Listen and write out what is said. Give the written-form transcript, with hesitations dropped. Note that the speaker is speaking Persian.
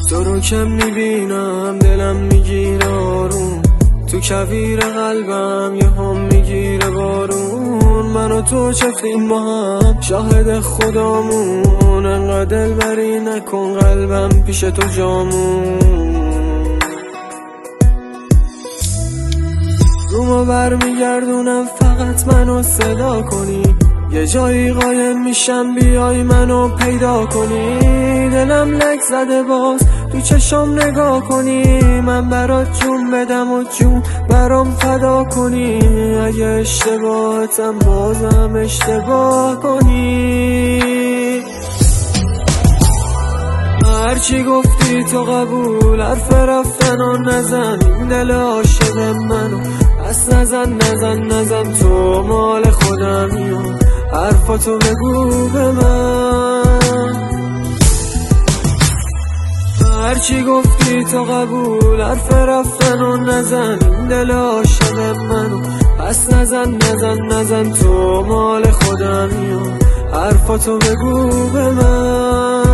تو رو که میبینم دلم میگیره آروم، تو کویر قلبم یه هم میگیره بارون. من و تو چفتیم با هم شاهد خدامون، انقدر دلبری نکن قلبم پیش تو جامون. رومو برمیگردونم فقط منو صدا کنی، یه جایی قایم میشم بیای منو پیدا کنی. دلم لک زده باز تو چشم نگاه کنی، من برات جون بدم و جون برام فدا کنی. اگه اشتباهتم بازم اشتباه کنی. هرچی گفتی تو قبول، حرف رفتن و نزن این دل عاشق منو. پس نزن تو مال خودمی و حرفاتو بگو به من. هرچی گفتی تو قبول، حرف رفتن و نزن این دل عاشق منو. پس نزن تو مال خودمی و حرفاتو بگو به من.